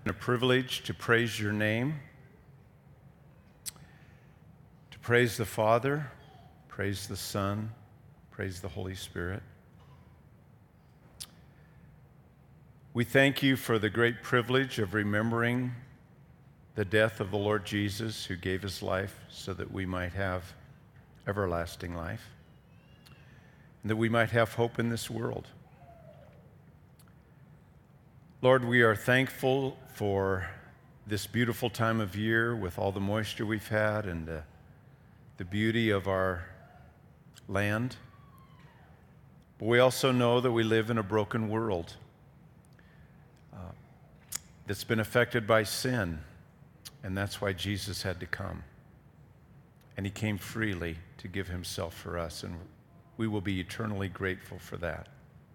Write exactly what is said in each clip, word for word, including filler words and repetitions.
A privilege to praise your name, to praise the Father, praise the Son, praise the Holy Spirit. We thank you for the great privilege of remembering the death of the Lord Jesus, who gave his life so that we might have everlasting life, and that we might have hope in this world. Lord, we are thankful for this beautiful time of year with all the moisture we've had and uh, the beauty of our land. But we also know that we live in a broken world uh, that's been affected by sin, and that's why Jesus had to come. And he came freely to give himself for us, and we will be eternally grateful for that.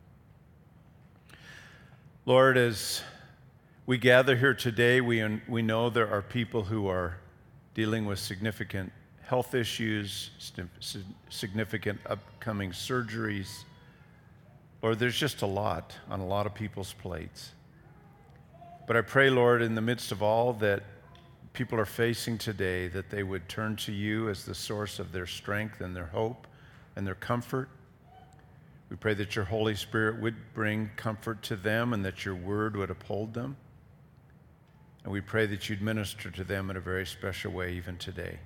Lord, as we gather here today, we, we know there are people who are dealing with significant health issues, significant upcoming surgeries. Lord, there's just a lot on a lot of people's plates. But I pray, Lord, in the midst of all that people are facing today, that they would turn to you as the source of their strength and their hope and their comfort. We pray that your Holy Spirit would bring comfort to them and that your word would uphold them. And we pray that you'd minister to them in a very special way even today.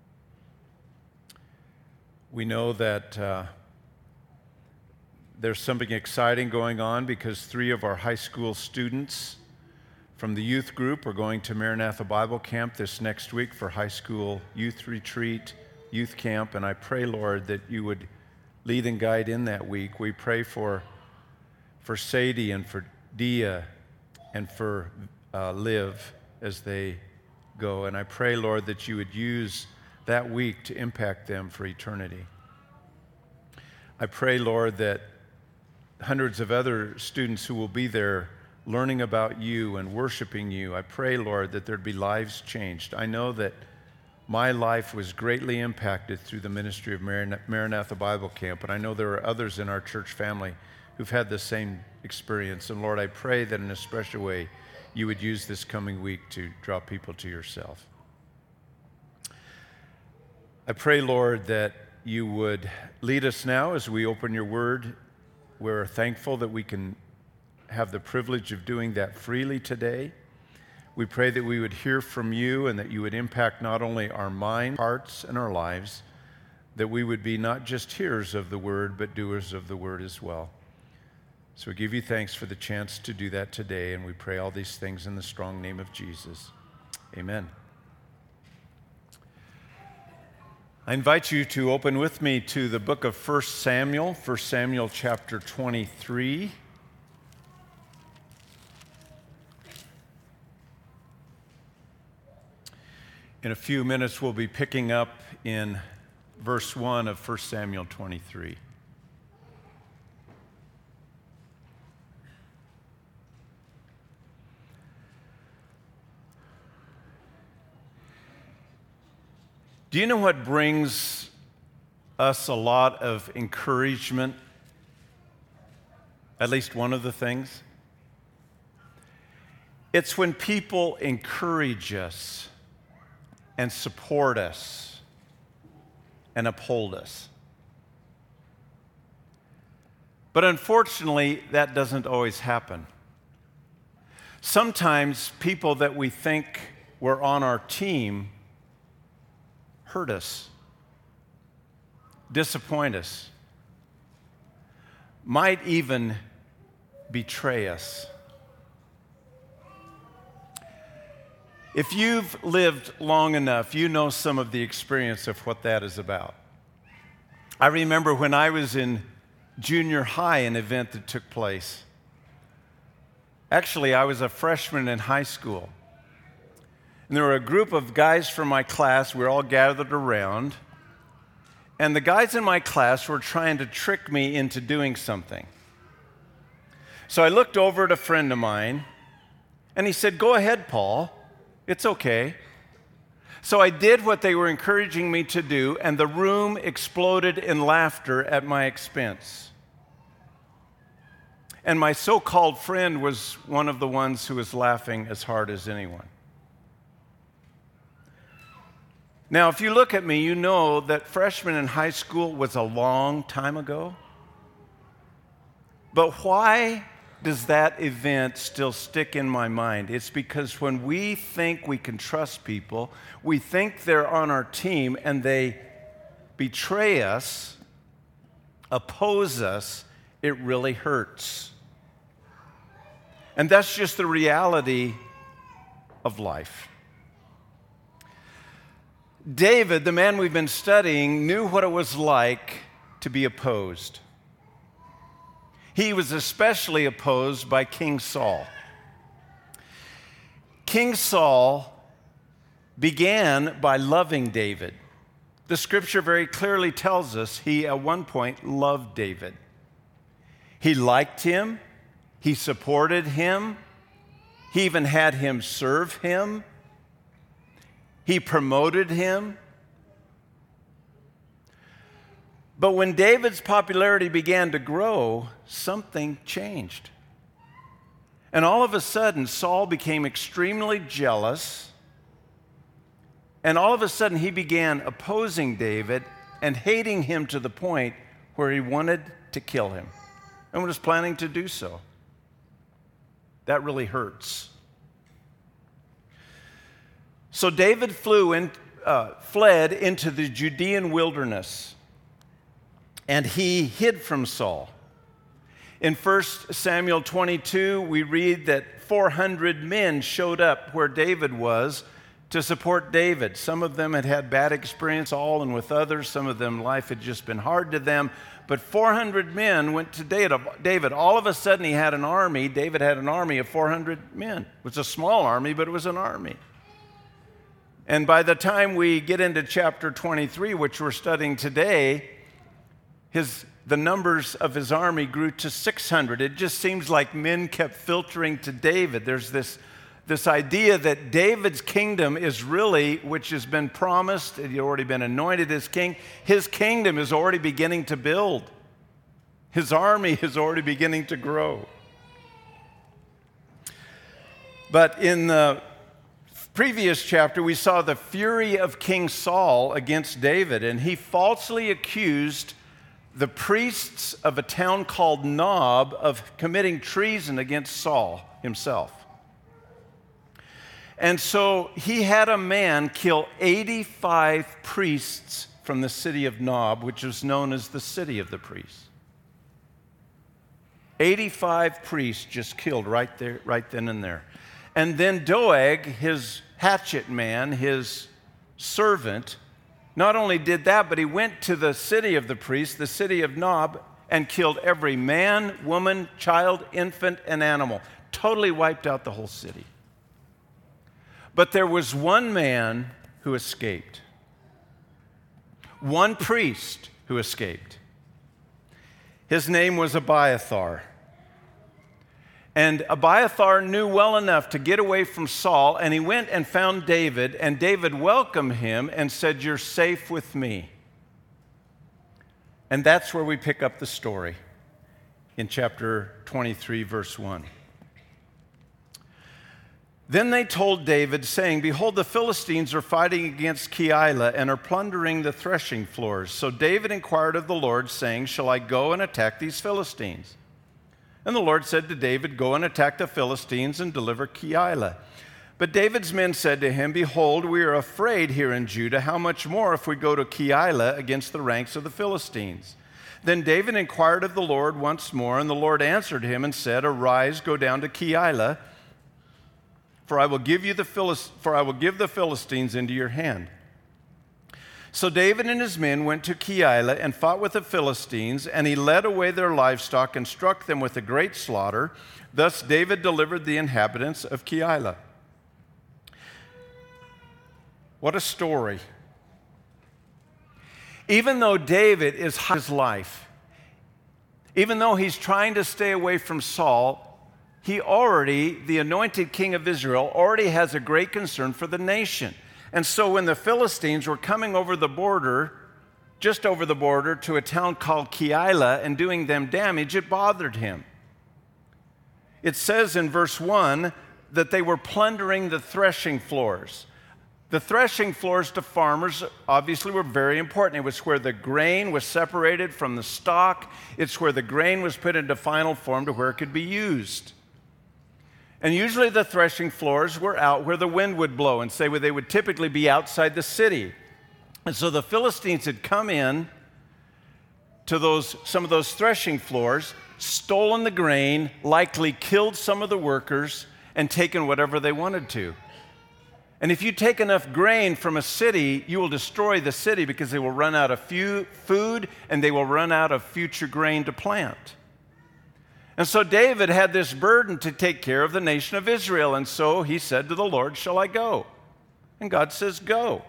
We know that uh, there's something exciting going on because three of our high school students from the youth group are going to Maranatha Bible Camp this next week for high school youth retreat, youth camp. And I pray, Lord, that you would lead and guide in that week. We pray for, for Sadie and for Dia and for uh, Liv as they go. And I pray, Lord, that you would use that week to impact them for eternity. I pray, Lord, that hundreds of other students who will be there learning about you and worshiping you, I pray, Lord, that there'd be lives changed. I know that my life was greatly impacted through the ministry of Maranatha Bible Camp, and I know there are others in our church family who've had the same experience. And Lord, I pray that in a special way you would use this coming week to draw people to yourself. I pray, Lord, that you would lead us now as we open your word. We're thankful that we can have the privilege of doing that freely today. We pray that we would hear from you and that you would impact not only our mind, hearts, and our lives, that we would be not just hearers of the word, but doers of the word as well. So we give you thanks for the chance to do that today, and we pray all these things in the strong name of Jesus. Amen. I invite you to open with me to the book of First Samuel, First Samuel chapter twenty-three. In a few minutes, we'll be picking up in verse one of First Samuel twenty-three. Do you know what brings us a lot of encouragement? At least one of the things. It's when people encourage us and support us and uphold us. But unfortunately, that doesn't always happen. Sometimes people that we think were on our team hurt us, disappoint us, might even betray us. If you've lived long enough, you know some of the experience of what that is about. I remember when I was in junior high, an event that took place. Actually, I was a freshman in high school. And there were a group of guys from my class. We were all gathered around. And the guys in my class were trying to trick me into doing something. So I looked over at a friend of mine, and he said, "Go ahead, Paul. It's okay." So I did what they were encouraging me to do, and the room exploded in laughter at my expense. And my so-called friend was one of the ones who was laughing as hard as anyone. Now, if you look at me, you know that freshman in high school was a long time ago. But why does that event still stick in my mind? It's because when we think we can trust people, we think they're on our team and they betray us, oppose us, it really hurts. And that's just the reality of life. David, the man we've been studying, knew what it was like to be opposed. He was especially opposed by King Saul. King Saul began by loving David. The scripture very clearly tells us he at one point loved David. He liked him. He supported him. He even had him serve him. He promoted him. But when David's popularity began to grow, something changed. And all of a sudden, Saul became extremely jealous. And all of a sudden, he began opposing David and hating him to the point where he wanted to kill him and was planning to do so. That really hurts. So David flew in, uh, fled into the Judean wilderness, and he hid from Saul. In First Samuel twenty-two, we read that four hundred men showed up where David was to support David. Some of them had had bad experience, all and with others. Some of them, life had just been hard to them. But four hundred men went to David. All of a sudden, he had an army. David had an army of four hundred men. It was a small army, but it was an army. And by the time we get into chapter twenty-three, which we're studying today, his, the numbers of his army grew to six hundred. It just seems like men kept filtering to David. There's this, this idea that David's kingdom is really, which has been promised, he'd already been anointed as king, his kingdom is already beginning to build. His army is already beginning to grow. But in the previous chapter, we saw the fury of King Saul against David, and he falsely accused the priests of a town called Nob of committing treason against Saul himself. And so he had a man kill eighty-five priests from the city of Nob, which is known as the city of the priests. eighty-five priests just killed right there, right then and there. And then Doeg, his hatchet man, his servant, not only did that, but he went to the city of the priests, the city of Nob, and killed every man, woman, child, infant, and animal. Totally wiped out the whole city. But there was one man who escaped. One priest who escaped. His name was Abiathar. And Abiathar knew well enough to get away from Saul, and he went and found David, and David welcomed him and said, "You're safe with me." And that's where we pick up the story in chapter twenty-three, verse one. Then they told David, saying, "Behold, the Philistines are fighting against Keilah and are plundering the threshing floors." So David inquired of the Lord, saying, "Shall I go and attack these Philistines?" And the Lord said to David, "Go and attack the Philistines and deliver Keilah." But David's men said to him, "Behold, we are afraid here in Judah. How much more if we go to Keilah against the ranks of the Philistines?" Then David inquired of the Lord once more, and the Lord answered him and said, "Arise, go down to Keilah, for I will give you the Philist- for I will give the Philistines into your hand." So David and his men went to Keilah and fought with the Philistines, and he led away their livestock and struck them with a great slaughter. Thus David delivered the inhabitants of Keilah. What a story. Even though David is his life, even though he's trying to stay away from Saul, he already, the anointed king of Israel, already has a great concern for the nation. And so when the Philistines were coming over the border, just over the border to a town called Keilah and doing them damage, it bothered him. it says in verse one that they were plundering the threshing floors. The threshing floors to farmers obviously were very important. It was where the grain was separated from the stalk. It's where the grain was put into final form to where it could be used. And usually the threshing floors were out where the wind would blow, and say they would typically be outside the city. And so the Philistines had come in to those, some of those threshing floors, stolen the grain, likely killed some of the workers, and taken whatever they wanted to. And if you take enough grain from a city, you will destroy the city because they will run out of few food and they will run out of future grain to plant. And so David had this burden to take care of the nation of Israel. And so he said to the Lord, "Shall I go?" And God says, "Go.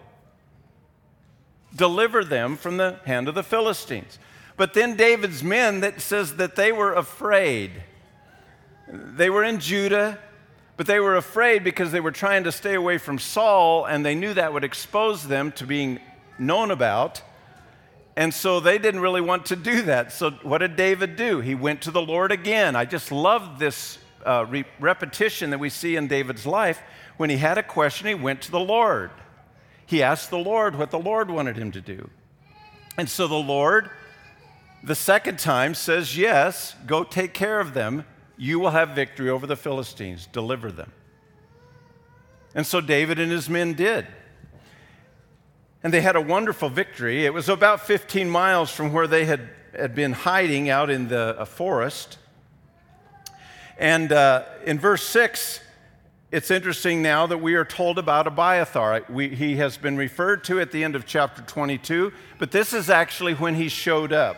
Deliver them from the hand of the Philistines." But then David's men, that says that they were afraid. They were in Judah, but they were afraid because they were trying to stay away from Saul, and they knew that would expose them to being known about. And so they didn't really want to do that. So what did David do? He went to the Lord again. I just love this uh, re- repetition that we see in David's life. When he had a question, he went to the Lord. He asked the Lord what the Lord wanted him to do. And so the Lord, the second time, says, "Yes, go take care of them. You will have victory over the Philistines. Deliver them." And so David and his men did. And they had a wonderful victory. It was about fifteen miles from where they had, had been hiding out in the uh, forest. And uh, in verse six, it's interesting now that we are told about Abiathar. We, he has been referred to at the end of chapter twenty-two, but this is actually when he showed up.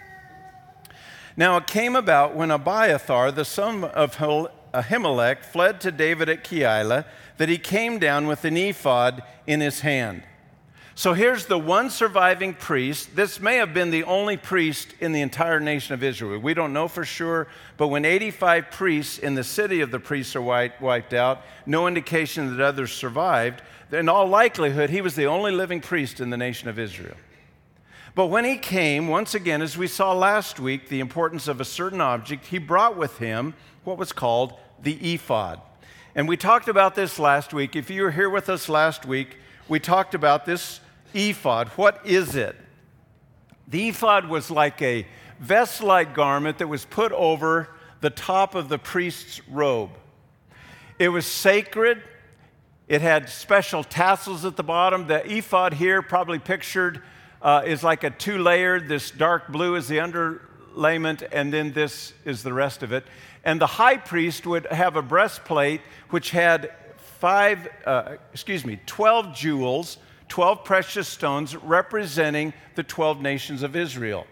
Now it came about when Abiathar, the son of Ahimelech, fled to David at Keilah, that he came down with an ephod in his hand. So here's the one surviving priest. This may have been the only priest in the entire nation of Israel. We don't know for sure, but when eighty-five priests in the city of the priests are wiped out, no indication that others survived, in all likelihood, he was the only living priest in the nation of Israel. But when he came, once again, as we saw last week, the importance of a certain object, he brought with him what was called the ephod. And we talked about this last week. If you were here with us last week, we talked about this ephod. What is it? The ephod was like a vest-like garment that was put over the top of the priest's robe. It was sacred. It had special tassels at the bottom. The ephod here, probably pictured, Uh, is like a two-layered. This dark blue is the underlayment, and then this is the rest of it. And the high priest would have a breastplate which had five, uh, excuse me, twelve jewels, twelve precious stones representing the twelve nations of Israel.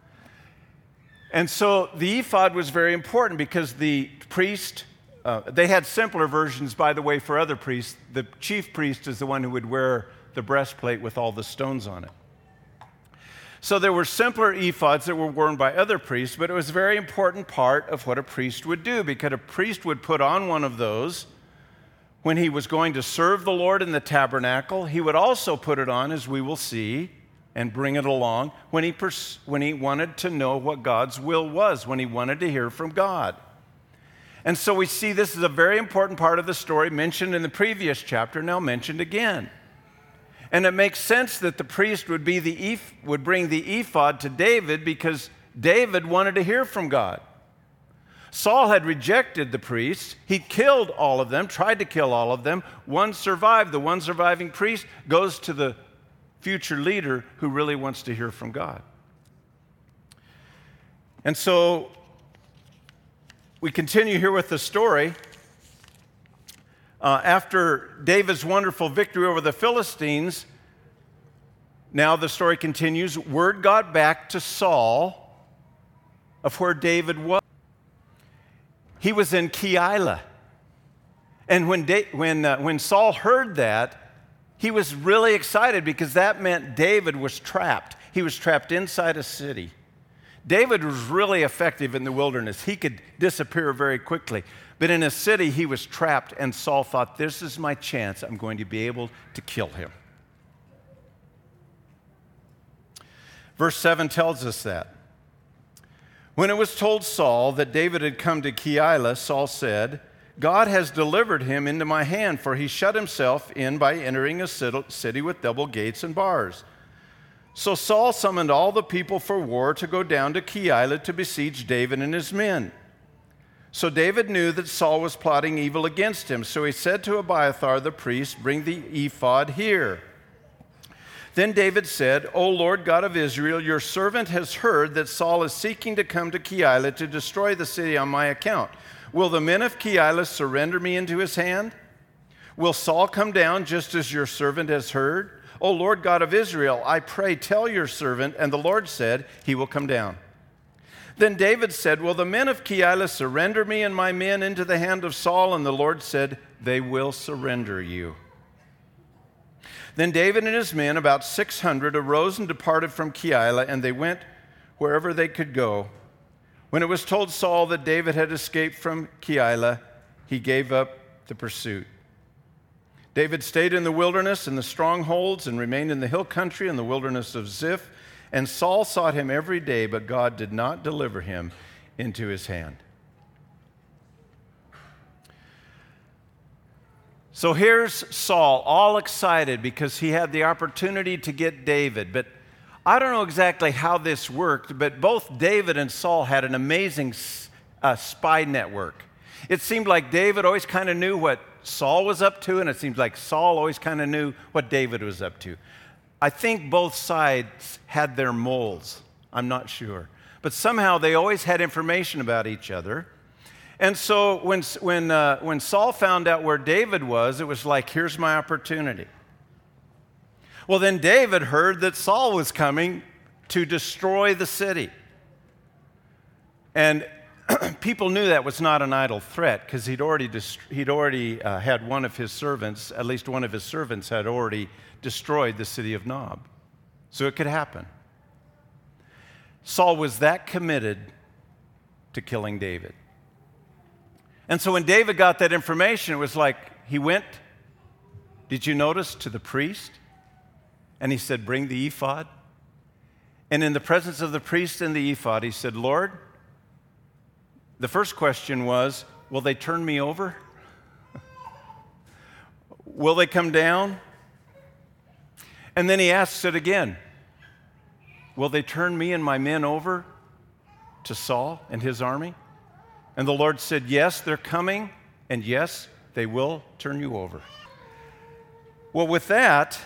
And so the ephod was very important because the priest, uh, they had simpler versions, by the way, for other priests. The chief priest is the one who would wear the breastplate with all the stones on it. So there were simpler ephods that were worn by other priests, but it was a very important part of what a priest would do, because a priest would put on one of those when he was going to serve the Lord in the tabernacle. He would also put it on, as we will see, and bring it along when he, pers- when he wanted to know what God's will was, when he wanted to hear from God. And so we see this is a very important part of the story mentioned in the previous chapter, now mentioned again. And it makes sense that the priest would, be the eph- would bring the ephod to David because David wanted to hear from God. Saul had rejected the priests. He killed all of them, tried to kill all of them. One survived. The one surviving priest goes to the future leader who really wants to hear from God. And so we continue here with the story. Uh, after David's wonderful victory over the Philistines, now the story continues. Word got back to Saul of where David was. He was in Keilah. And when, da- when, uh, when Saul heard that, he was really excited because that meant David was trapped. He was trapped inside a city. David was really effective in the wilderness. He could disappear very quickly. But in a city, he was trapped, and Saul thought, this is my chance. I'm going to be able to kill him. Verse seven tells us that. When it was told Saul that David had come to Keilah, Saul said, God has delivered him into my hand, for he shut himself in by entering a city with double gates and bars. So Saul summoned all the people for war to go down to Keilah to besiege David and his men. So David knew that Saul was plotting evil against him. So he said to Abiathar the priest, bring the ephod here. Then David said, O Lord God of Israel, your servant has heard that Saul is seeking to come to Keilah to destroy the city on my account. Will the men of Keilah surrender me into his hand? Will Saul come down just as your servant has heard? O Lord God of Israel, I pray, tell your servant. And the Lord said, he will come down. Then David said, will the men of Keilah surrender me and my men into the hand of Saul? And the Lord said, they will surrender you. Then David and his men, about six hundred, arose and departed from Keilah, and they went wherever they could go. When it was told Saul that David had escaped from Keilah, he gave up the pursuit. David stayed in the wilderness in the strongholds and remained in the hill country in the wilderness of Ziph. And Saul sought him every day, but God did not deliver him into his hand. So here's Saul, all excited because he had the opportunity to get David. But I don't know exactly how this worked, but both David and Saul had an amazing uh, spy network. It seemed like David always kind of knew what Saul was up to, and it seems like Saul always kind of knew what David was up to. I think both sides had their moles. I'm not sure. But somehow they always had information about each other. And so when, when, uh, when Saul found out where David was, it was like, here's my opportunity. Well, then David heard that Saul was coming to destroy the city. And people knew that was not an idle threat because he'd already, dist- he'd already uh, had one of his servants, at least one of his servants had already destroyed the city of Nob. So it could happen. Saul was that committed to killing David. And so when David got that information, it was like he went, did you notice, to the priest? And he said, bring the ephod. And in the presence of the priest and the ephod, he said, Lord, the first question was, will they turn me over? Will they come down? And then he asks it again, will they turn me and my men over to Saul and his army? And the Lord said, yes, they're coming, and yes, they will turn you over. Well, with that,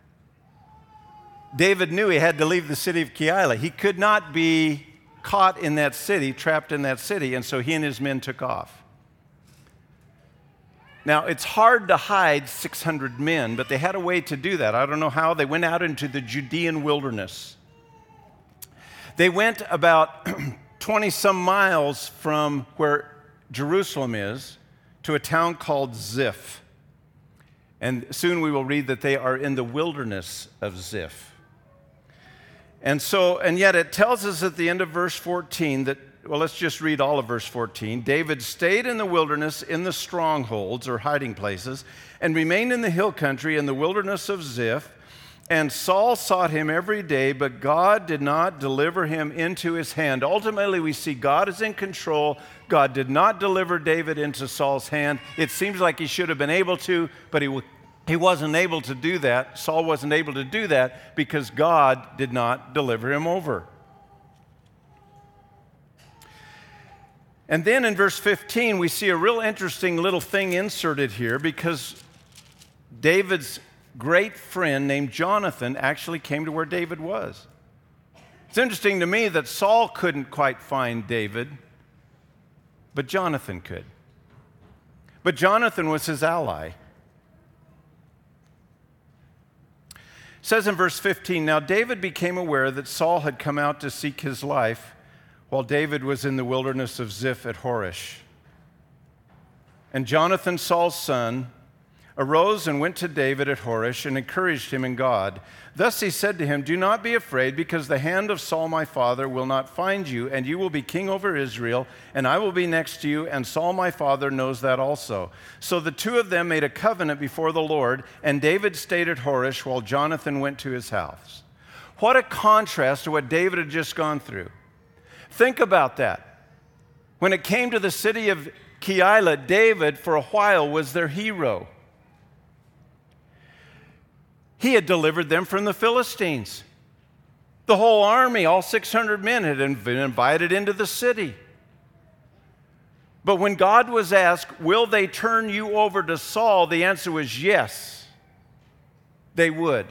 David knew he had to leave the city of Keilah. He could not be caught in that city, trapped in that city, and so he and his men took off. Now, it's hard to hide six hundred men, but they had a way to do that. I don't know how. They went out into the Judean wilderness. They went about twenty-some miles from where Jerusalem is to a town called Ziph. And soon we will read that they are in the wilderness of Ziph. And so, and yet it tells us at the end of verse fourteen that, well, let's just read all of verse fourteen. David stayed in the wilderness in the strongholds or hiding places and remained in the hill country in the wilderness of Ziph. And Saul sought him every day, but God did not deliver him into his hand. Ultimately, we see God is in control. God did not deliver David into Saul's hand. It seems like he should have been able to, but he, he wasn't able to do that. Saul wasn't able to do that because God did not deliver him over. And then in verse fifteen, we see a real interesting little thing inserted here because David's great friend named Jonathan actually came to where David was. It's interesting to me that Saul couldn't quite find David, but Jonathan could. But Jonathan was his ally. It says in verse fifteen, now David became aware that Saul had come out to seek his life while David was in the wilderness of Ziph at Horish. And Jonathan, Saul's son, arose and went to David at Horish and encouraged him in God. Thus he said to him, do not be afraid, because the hand of Saul my father will not find you, and you will be king over Israel, and I will be next to you, and Saul my father knows that also. So the two of them made a covenant before the Lord, and David stayed at Horish while Jonathan went to his house. What a contrast to what David had just gone through. Think about that. When it came to the city of Keilah, David, for a while, was their hero. He had delivered them from the Philistines. The whole army, all six hundred men, had been invited into the city. But when God was asked, will they turn you over to Saul? The answer was yes, they would.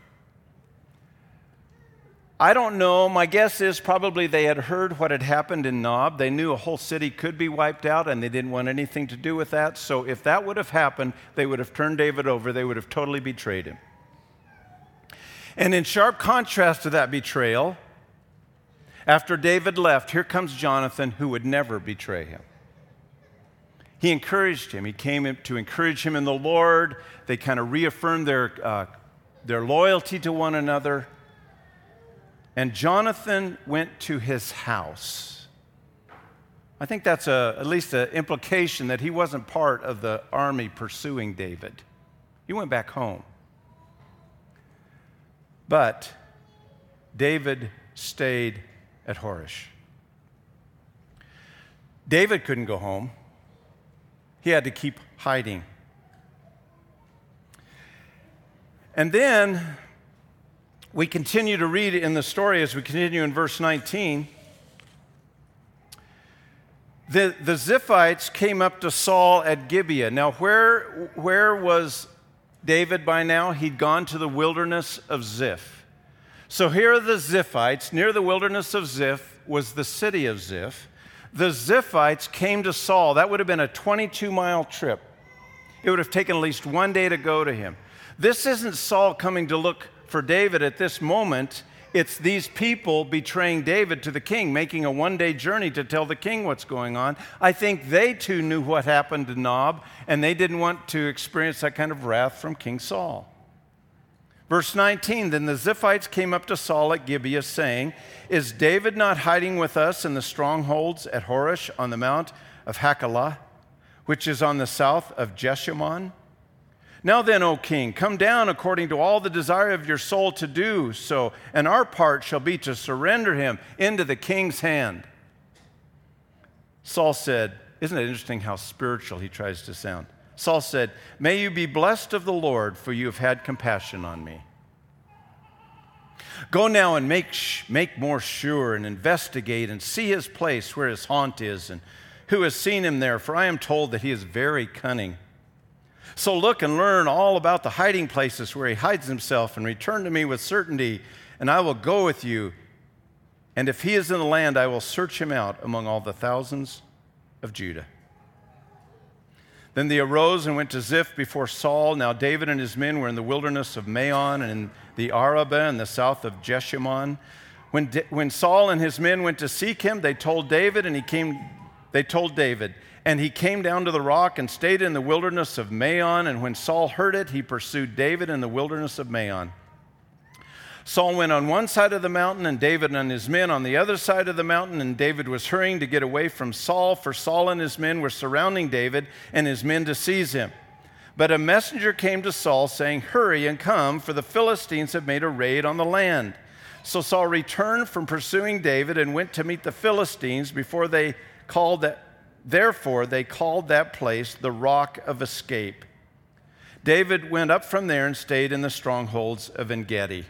I don't know. My guess is probably they had heard what had happened in Nob. They knew a whole city could be wiped out, and they didn't want anything to do with that. So if that would have happened, they would have turned David over. They would have totally betrayed him. And in sharp contrast to that betrayal, after David left, here comes Jonathan, who would never betray him. He encouraged him. He came to encourage him in the Lord. They kind of reaffirmed their, uh, their loyalty to one another. And Jonathan went to his house. I think that's a, at least an implication that he wasn't part of the army pursuing David. He went back home. But David stayed at Horesh. David couldn't go home. He had to keep hiding. And then we continue to read in the story as we continue in verse nineteen. The, the Ziphites came up to Saul at Gibeah. Now, where, where was David by now? He'd gone to the wilderness of Ziph. So here are the Ziphites. Near the wilderness of Ziph was the city of Ziph. The Ziphites came to Saul. That would have been a twenty-two mile trip. It would have taken at least one day to go to him. This isn't Saul coming to look for David at this moment. It's these people betraying David to the king, making a one-day journey to tell the king what's going on. I think they too knew what happened to Nob, and they didn't want to experience that kind of wrath from King Saul. Verse nineteen, then the Ziphites came up to Saul at Gibeah, saying, is David not hiding with us in the strongholds at Horesh on the mount of Hachilah, which is on the south of Jeshimon? Now then, O king, come down according to all the desire of your soul to do so, and our part shall be to surrender him into the king's hand. Saul said, isn't it interesting how spiritual he tries to sound? Saul said, may you be blessed of the Lord, for you have had compassion on me. Go now and make, sh- make more sure and investigate and see his place where his haunt is and who has seen him there, for I am told that he is very cunning. So look and learn all about the hiding places where he hides himself and return to me with certainty, and I will go with you. And if he is in the land, I will search him out among all the thousands of Judah. Then they arose and went to Ziph before Saul. Now David and his men were in the wilderness of Maon and in the Arabah in the south of Jeshimon. When, Da- when Saul and his men went to seek him, they told David, and he came. They told David, and he came down to the rock and stayed in the wilderness of Maon. And when Saul heard it, he pursued David in the wilderness of Maon. Saul went on one side of the mountain, and David and his men on the other side of the mountain, and David was hurrying to get away from Saul, for Saul and his men were surrounding David and his men to seize him. But a messenger came to Saul, saying, hurry and come, for the Philistines have made a raid on the land. So Saul returned from pursuing David and went to meet the Philistines before they called that, therefore they called that place the Rock of Escape. David went up from there and stayed in the strongholds of En-Gedi.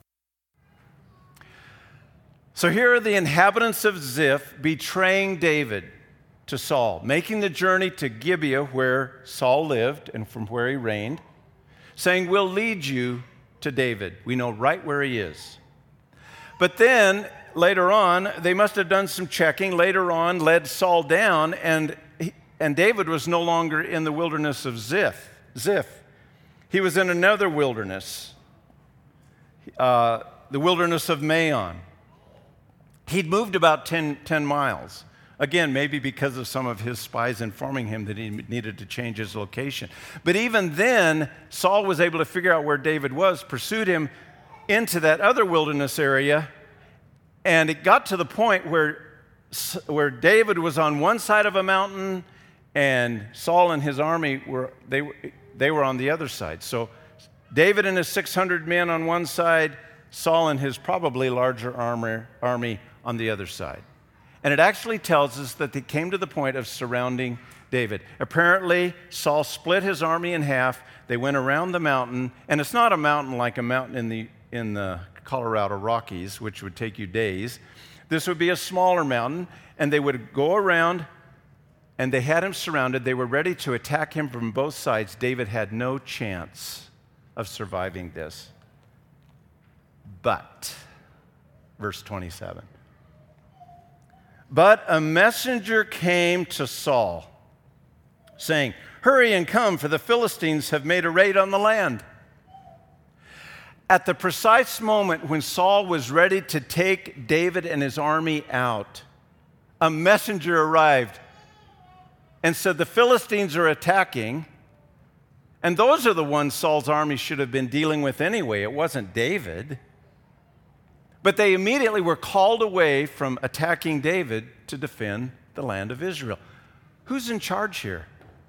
So here are the inhabitants of Ziph betraying David to Saul, making the journey to Gibeah where Saul lived and from where he reigned, saying, we'll lead you to David. We know right where he is. But then later on, they must have done some checking, later on led Saul down, and, and David was no longer in the wilderness of Ziph. Ziph. He was in another wilderness, uh, the wilderness of Maon. He'd moved about ten, ten miles. Again, maybe because of some of his spies informing him that he needed to change his location. But even then, Saul was able to figure out where David was, pursued him into that other wilderness area, and it got to the point where, where David was on one side of a mountain and Saul and his army were they, were they were on the other side. So David and his six hundred men on one side, Saul and his probably larger armor, army on the other side. And it actually tells us that they came to the point of surrounding David. Apparently, Saul split his army in half. They went around the mountain, and it's not a mountain like a mountain in the, in the Colorado Rockies, which would take you days. This would be a smaller mountain, and they would go around, and they had him surrounded. They were ready to attack him from both sides. David had no chance of surviving this. But, verse twenty-seven, but a messenger came to Saul, saying, "Hurry and come, for the Philistines have made a raid on the land." At the precise moment when Saul was ready to take David and his army out, a messenger arrived and said, "The Philistines are attacking," and those are the ones Saul's army should have been dealing with anyway. It wasn't David. But they immediately were called away from attacking David to defend the land of Israel. Who's in charge here?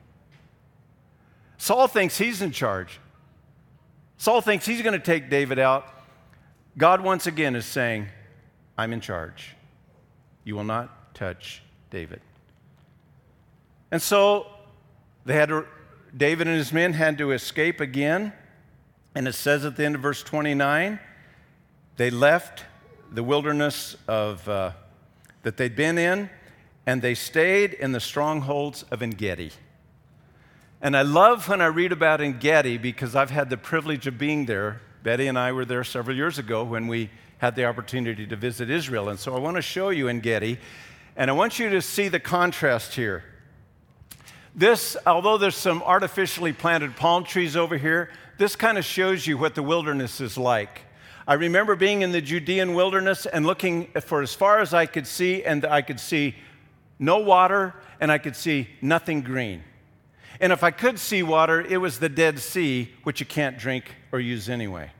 Saul thinks he's in charge. Saul thinks he's going to take David out. God once again is saying, "I'm in charge. You will not touch David." And so they had to, David and his men had to escape again. And it says at the end of verse twenty-nine, they left the wilderness of, uh, that they'd been in, and they stayed in the strongholds of En-Gedi. And I love when I read about En-Gedi because I've had the privilege of being there. Betty and I were there several years ago when we had the opportunity to visit Israel. And so I want to show you En-Gedi, and I want you to see the contrast here. This, although there's some artificially planted palm trees over here, this kind of shows you what the wilderness is like. I remember being in the Judean wilderness and looking for as far as I could see, and I could see no water, and I could see nothing green. And if I could see water, it was the Dead Sea, which you can't drink or use anyway.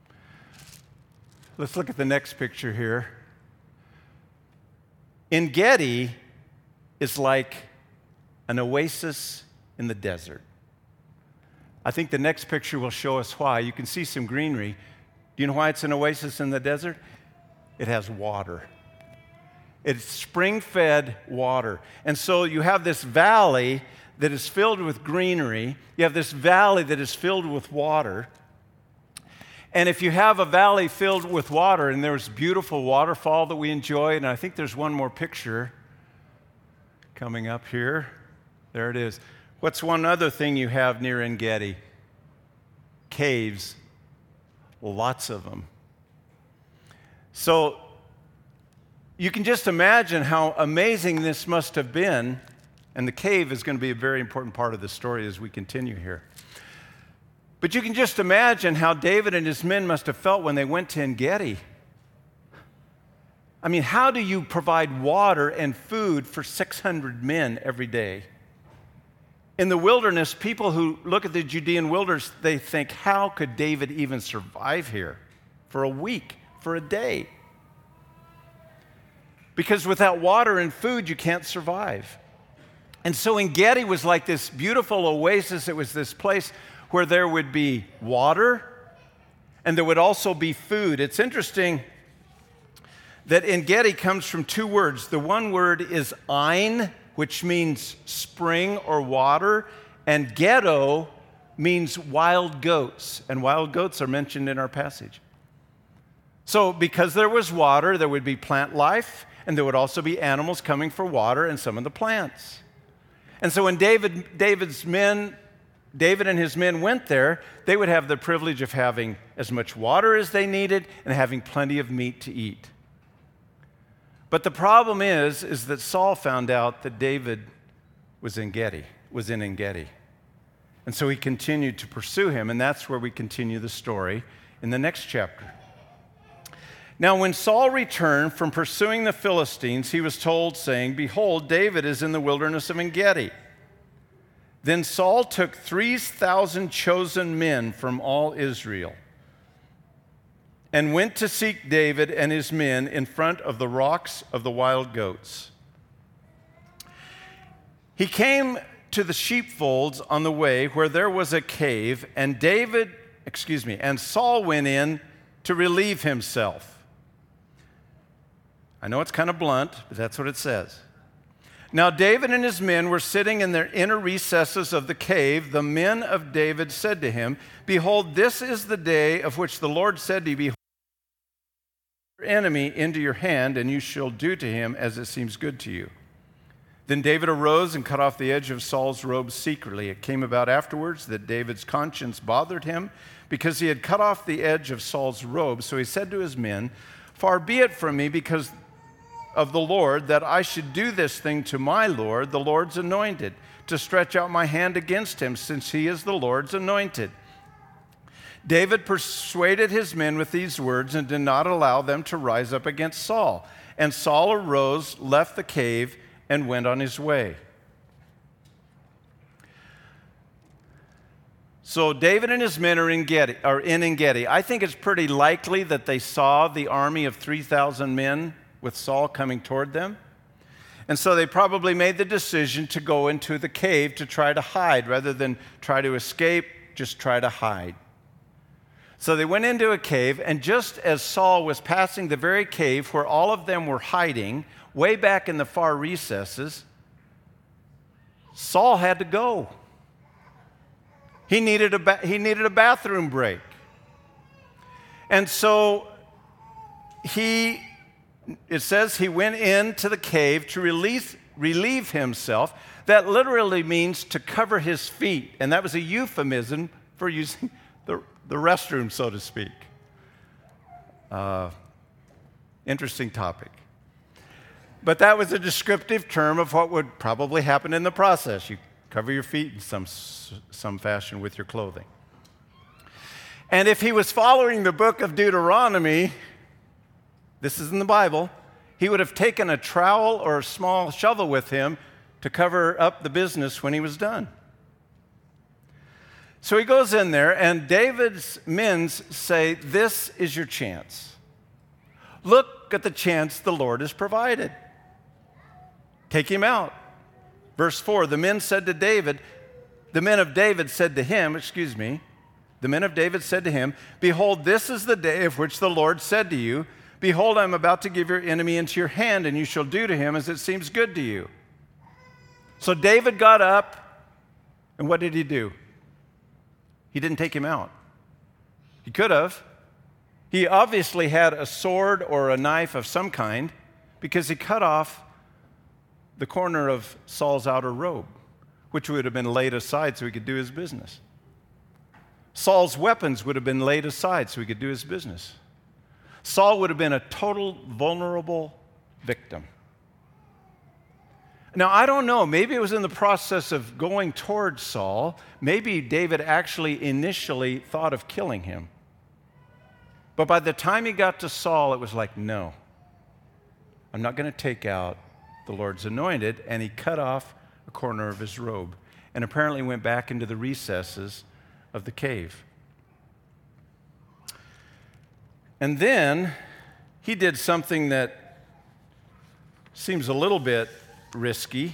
Let's look at the next picture here. En-Gedi is like an oasis in the desert. I think the next picture will show us why. You can see some greenery. Do you know why it's an oasis in the desert? It has water. It's spring-fed water. And so you have this valley that is filled with greenery. You have this valley that is filled with water. And if you have a valley filled with water, and there's a beautiful waterfall that we enjoy, and I think there's one more picture coming up here. There it is. What's one other thing you have near En-Gedi? Caves. Lots of them. So you can just imagine how amazing this must have been, and the cave is going to be a very important part of the story as we continue here. But you can just imagine how David and his men must have felt when they went to En-Gedi. I mean, how do you provide water and food for six hundred men every day? In the wilderness, people who look at the Judean wilderness, they think, how could David even survive here for a week, for a day? Because without water and food, you can't survive. And so En-Gedi was like this beautiful oasis. It was this place where there would be water and there would also be food. It's interesting that En-Gedi comes from two words. The one word is Ein, which means spring or water, and Ghetto means wild goats, and wild goats are mentioned in our passage. So because there was water, there would be plant life, and there would also be animals coming for water and some of the plants. And so when David, David's men, David and his men went there, they would have the privilege of having as much water as they needed and having plenty of meat to eat. But the problem is, is that Saul found out that David was in En-Gedi, was in En-Gedi. And so he continued to pursue him, and that's where we continue the story in the next chapter. Now, when Saul returned from pursuing the Philistines, he was told, saying, "Behold, David is in the wilderness of En-Gedi." Then Saul took three thousand chosen men from all Israel and went to seek David and his men in front of the rocks of the wild goats. He came to the sheepfolds on the way where there was a cave, and David, excuse me, and Saul went in to relieve himself. I know it's kind of blunt, but that's what it says. Now David and his men were sitting in their inner recesses of the cave. The men of David said to him, "Behold, this is the day of which the Lord said to you, behold, your enemy into your hand, and you shall do to him as it seems good to you." Then David arose and cut off the edge of Saul's robe secretly. It came about afterwards that David's conscience bothered him because he had cut off the edge of Saul's robe. So he said to his men, "Far be it from me because of the Lord that I should do this thing to my Lord, the Lord's anointed, to stretch out my hand against him, since he is the Lord's anointed." David persuaded his men with these words and did not allow them to rise up against Saul. And Saul arose, left the cave, and went on his way. So David and his men are in Gedi, are in En-gedi. I think it's pretty likely that they saw the army of three thousand men with Saul coming toward them. And so they probably made the decision to go into the cave to try to hide rather than try to escape, just try to hide. So they went into a cave, and just as Saul was passing the very cave where all of them were hiding, way back in the far recesses, Saul had to go. He needed a, ba- he needed a bathroom break. And so he, it says he went into the cave to release, relieve himself. That literally means to cover his feet. And that was a euphemism for using the, the restroom, so to speak. Uh, interesting topic. But that was a descriptive term of what would probably happen in the process. You cover your feet in some, some fashion with your clothing. And if he was following the book of Deuteronomy, this is in the Bible, he would have taken a trowel or a small shovel with him to cover up the business when he was done. So he goes in there, and David's men say, "This is your chance. Look at the chance the Lord has provided. Take him out." Verse four, the men said to David, the men of David said to him, excuse me, the men of David said to him, "Behold, this is the day of which the Lord said to you, behold, I am about to give your enemy into your hand, and you shall do to him as it seems good to you." So David got up, and what did he do? He didn't take him out. He could have. He obviously had a sword or a knife of some kind because he cut off the corner of Saul's outer robe, which would have been laid aside so he could do his business. Saul's weapons would have been laid aside so he could do his business. Saul would have been a total vulnerable victim. Now, I don't know. Maybe it was in the process of going towards Saul. Maybe David actually initially thought of killing him. But by the time he got to Saul, it was like, no, I'm not going to take out the Lord's anointed. And he cut off a corner of his robe and apparently went back into the recesses of the cave. And then he did something that seems a little bit risky.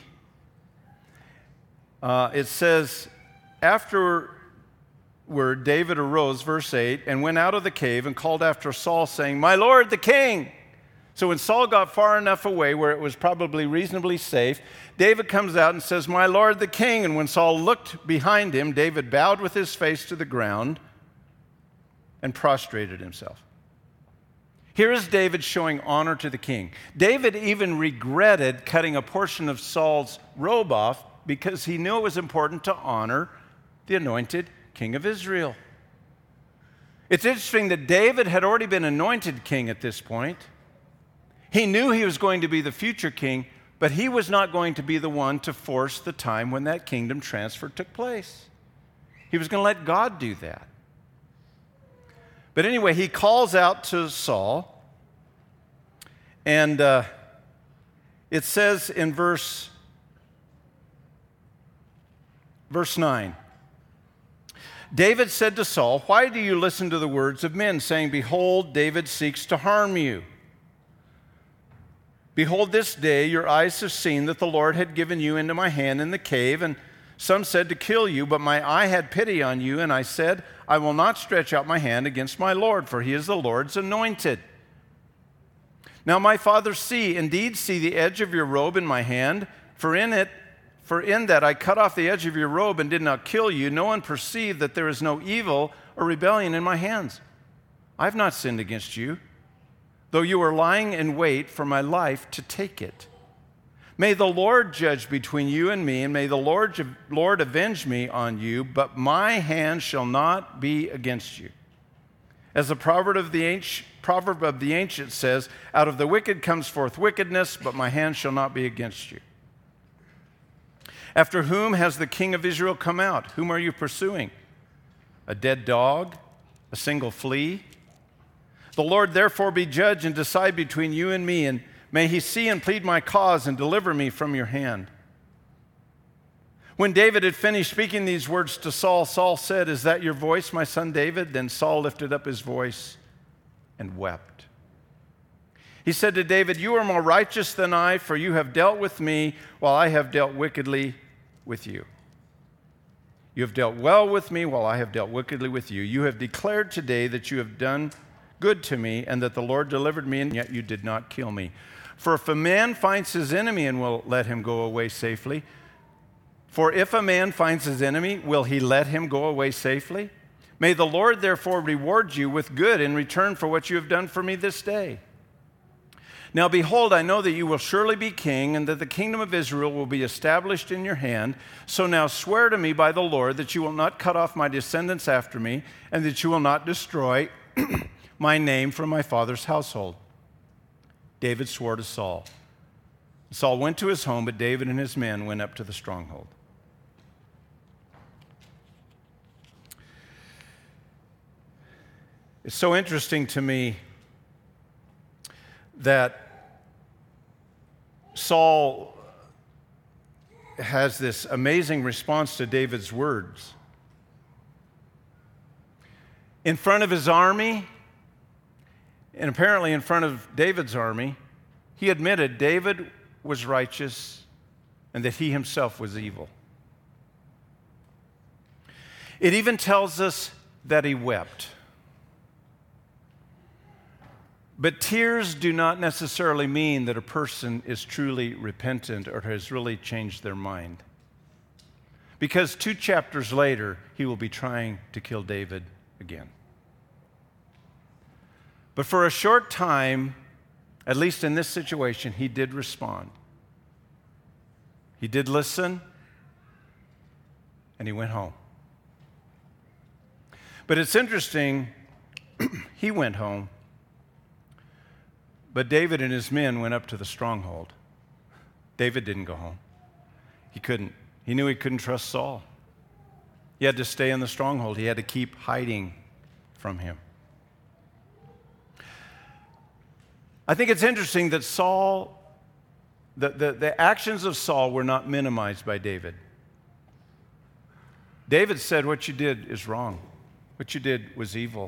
Uh, it says, afterward, David arose, verse eight, and went out of the cave and called after Saul, saying, "My Lord the king." So when Saul got far enough away where it was probably reasonably safe, David comes out and says, "My Lord the king." And when Saul looked behind him, David bowed with his face to the ground and prostrated himself. Here is David showing honor to the king. David even regretted cutting a portion of Saul's robe off because he knew it was important to honor the anointed king of Israel. It's interesting that David had already been anointed king at this point. He knew he was going to be the future king, but he was not going to be the one to force the time when that kingdom transfer took place. He was going to let God do that. But anyway, he calls out to Saul, and uh, it says in verse, verse nine, David said to Saul, "Why do you listen to the words of men, saying, behold, David seeks to harm you? Behold, this day your eyes have seen that the Lord had given you into my hand in the cave, and some said to kill you, but my eye had pity on you, and I said, I will not stretch out my hand against my Lord, for he is the Lord's anointed." Now my father, see, indeed see the edge of your robe in my hand, for in it, for in that I cut off the edge of your robe and did not kill you. No one perceived that there is no evil or rebellion in my hands. I have not sinned against you, though you were lying in wait for my life to take it. May the Lord judge between you and me, and may the Lord, Lord avenge me on you, but my hand shall not be against you. As the proverb of the ancient, proverb of the ancient says, out of the wicked comes forth wickedness, but my hand shall not be against you. After whom has the king of Israel come out? Whom are you pursuing? A dead dog? A single flea? The Lord therefore be judge and decide between you and me, and may he see and plead my cause and deliver me from your hand. When David had finished speaking these words to Saul, Saul said, is that your voice, my son David? Then Saul lifted up his voice and wept. He said to David, you are more righteous than I, for you have dealt with me while I have dealt wickedly with you. You have dealt well with me while I have dealt wickedly with you. You have declared today that you have done good to me and that the Lord delivered me, and yet you did not kill me. For if a man finds his enemy and will let him go away safely, for if a man finds his enemy, will he let him go away safely? May the Lord therefore reward you with good in return for what you have done for me this day. Now behold, I know that you will surely be king, and that the kingdom of Israel will be established in your hand. So now swear to me by the Lord that you will not cut off my descendants after me, and that you will not destroy my name from my father's household. David swore to Saul. Saul went to his home, but David and his men went up to the stronghold. It's so interesting to me that Saul has this amazing response to David's words. In front of his army, and apparently in front of David's army, he admitted David was righteous and that he himself was evil. It even tells us that he wept. But tears do not necessarily mean that a person is truly repentant or has really changed their mind. Because two chapters later, he will be trying to kill David again. But for a short time, at least in this situation, he did respond. He did listen, and he went home. But it's interesting, he went home. But David and his men went up to the stronghold. David didn't go home. He couldn't. He knew he couldn't trust Saul. He had to stay in the stronghold. He had to keep hiding from him. I think it's interesting that Saul, the, the, the actions of Saul were not minimized by David. David said, what you did is wrong. What you did was evil.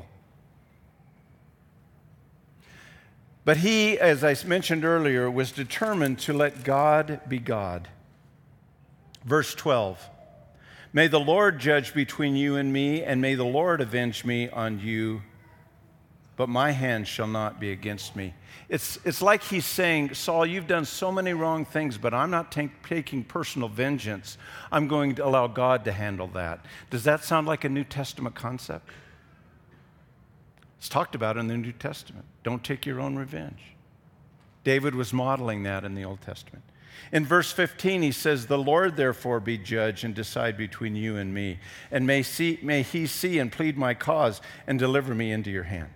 But he, as I mentioned earlier, was determined to let God be God. Verse twelve, may the Lord judge between you and me, and may the Lord avenge me on you, but my hand shall not be against me. It's, it's like he's saying, Saul, you've done so many wrong things, but I'm not take, taking personal vengeance. I'm going to allow God to handle that. Does that sound like a New Testament concept? It's talked about in the New Testament. Don't take your own revenge. David was modeling that in the Old Testament. In verse fifteen, he says, the Lord therefore be judge and decide between you and me, and may, see, may he see and plead my cause and deliver me into your hand.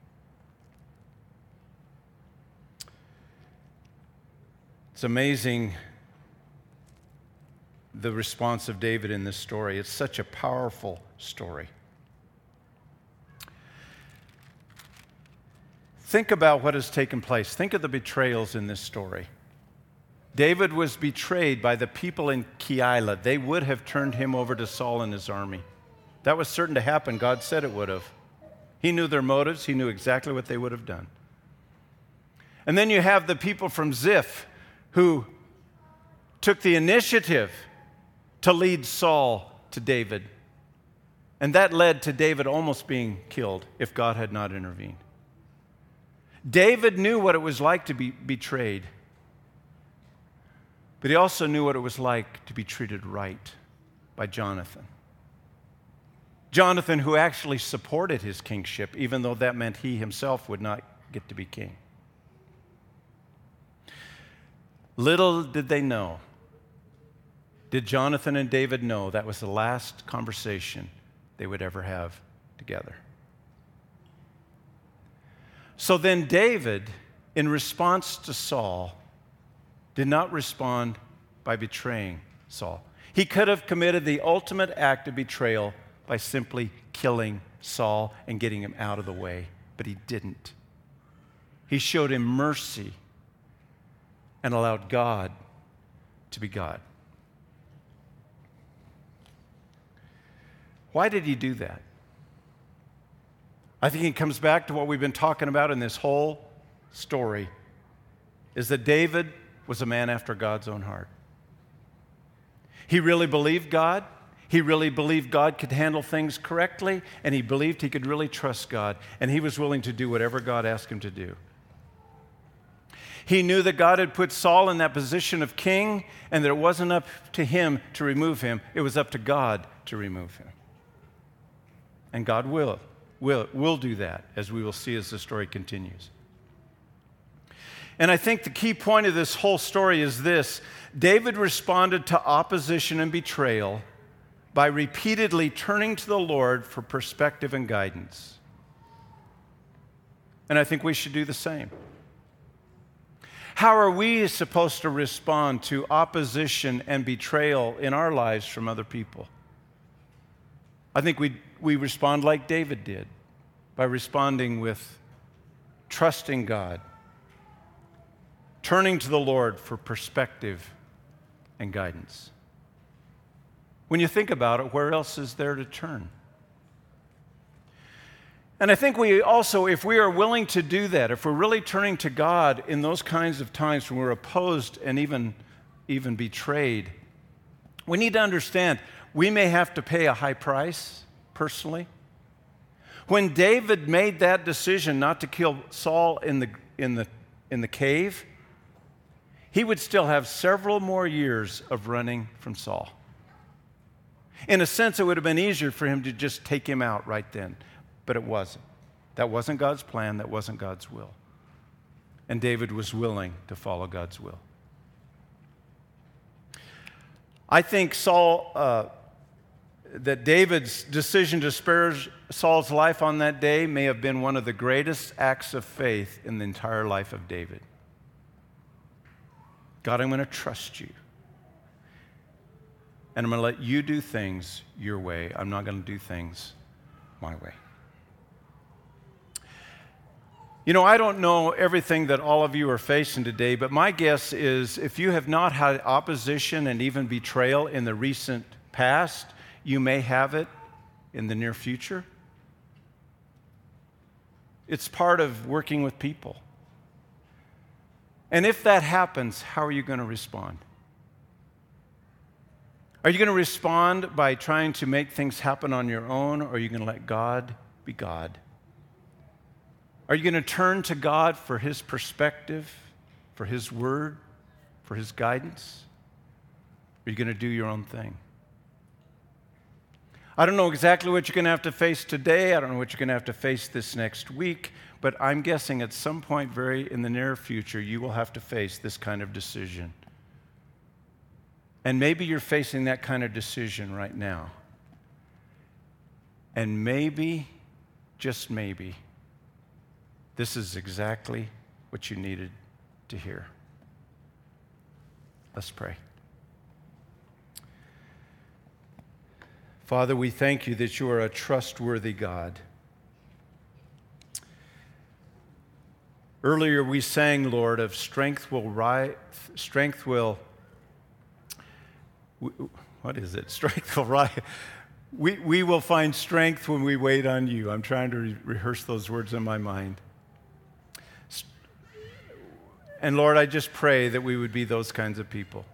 It's amazing the response of David in this story. It's such a powerful story. Think about what has taken place. Think of the betrayals in this story. David was betrayed by the people in Keilah. They would have turned him over to Saul and his army. That was certain to happen. God said it would have. He knew their motives. He knew exactly what they would have done. And then you have the people from Ziph who took the initiative to lead Saul to David. And that led to David almost being killed if God had not intervened. David knew what it was like to be betrayed, but he also knew what it was like to be treated right by Jonathan. Jonathan, who actually supported his kingship, even though that meant he himself would not get to be king. Little did they know, did Jonathan and David know that was the last conversation they would ever have together. So then David, in response to Saul, did not respond by betraying Saul. He could have committed the ultimate act of betrayal by simply killing Saul and getting him out of the way, but he didn't. He showed him mercy and allowed God to be God. Why did he do that? I think it comes back to what we've been talking about in this whole story, is that David was a man after God's own heart. He really believed God. He really believed God could handle things correctly, and he believed he could really trust God, and he was willing to do whatever God asked him to do. He knew that God had put Saul in that position of king, and that it wasn't up to him to remove him. It was up to God to remove him. And God will. Will, will do that, as we will see as the story continues. And I think the key point of this whole story is this: David responded to opposition and betrayal by repeatedly turning to the Lord for perspective and guidance. And I think we should do the same. How are we supposed to respond to opposition and betrayal in our lives from other people? I think we, we respond like David did, by responding with trusting God, turning to the Lord for perspective and guidance. When you think about it, where else is there to turn? And I think we also, if we are willing to do that, if we're really turning to God in those kinds of times when we're opposed and even, even betrayed, we need to understand we may have to pay a high price personally. When David made that decision not to kill Saul in the, in the, in the cave, he would still have several more years of running from Saul. In a sense, it would have been easier for him to just take him out right then, but it wasn't. That wasn't God's plan. That wasn't God's will. And David was willing to follow God's will. I think Saul, uh, that David's decision to spare Saul's life on that day may have been one of the greatest acts of faith in the entire life of David. God, I'm going to trust you. And I'm going to let you do things your way. I'm not going to do things my way. You know, I don't know everything that all of you are facing today, but my guess is if you have not had opposition and even betrayal in the recent past, you may have it in the near future. It's part of working with people. And if that happens, how are you going to respond? Are you going to respond by trying to make things happen on your own, or are you going to let God be God? Are you going to turn to God for His perspective, for His word, for His guidance? Or are you going to do your own thing? I don't know exactly what you're going to have to face today. I don't know what you're going to have to face this next week, but I'm guessing at some point very in the near future, you will have to face this kind of decision. And maybe you're facing that kind of decision right now. And maybe, just maybe, this is exactly what you needed to hear. Let's pray. Father, we thank you that you are a trustworthy God. Earlier we sang, Lord, of strength will rise, strength will, what is it? Strength will rise. We, we will find strength when we wait on you. I'm trying to re- rehearse those words in my mind. And Lord, I just pray that we would be those kinds of people.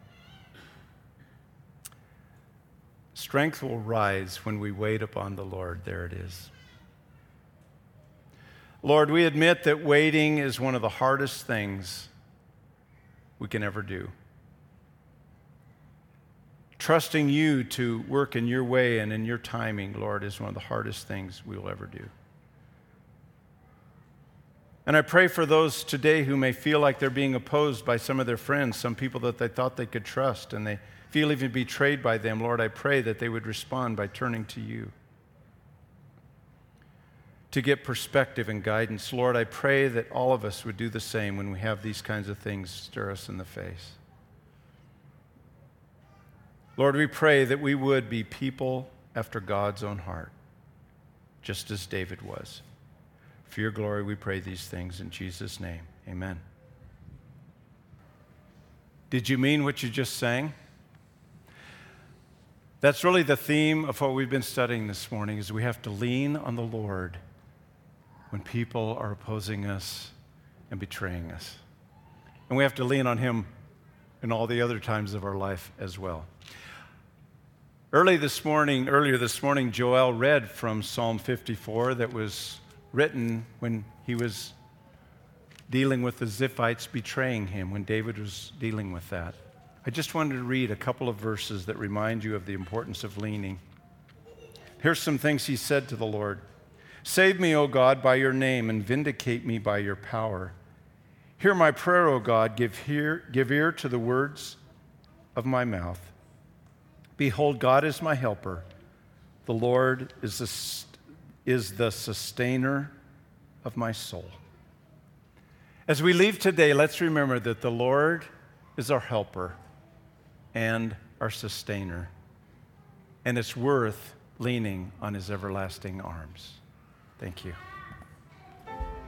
Strength will rise when we wait upon the Lord. There it is. Lord, we admit that waiting is one of the hardest things we can ever do. Trusting you to work in your way and in your timing, Lord, is one of the hardest things we will ever do. And I pray for those today who may feel like they're being opposed by some of their friends, some people that they thought they could trust, and they feel even betrayed by them. Lord, I pray that they would respond by turning to you to get perspective and guidance. Lord, I pray that all of us would do the same when we have these kinds of things stir us in the face. Lord, we pray that we would be people after God's own heart, just as David was. For your glory, we pray these things in Jesus' name. Amen. Did you mean what you just sang? That's really the theme of what we've been studying this morning, is we have to lean on the Lord when people are opposing us and betraying us. And we have to lean on him in all the other times of our life as well. Early this morning, earlier this morning, Joel read from Psalm fifty-four that was written when he was dealing with the Ziphites betraying him, when David was dealing with that. I just wanted to read a couple of verses that remind you of the importance of leaning. Here's some things he said to the Lord. Save me, O God, by your name, and vindicate me by your power. Hear my prayer, O God, give ear, give ear to the words of my mouth. Behold, God is my helper. The Lord is the, is the sustainer of my soul. As we leave today, let's remember that the Lord is our helper and our sustainer, and it's worth leaning on his everlasting arms. Thank you.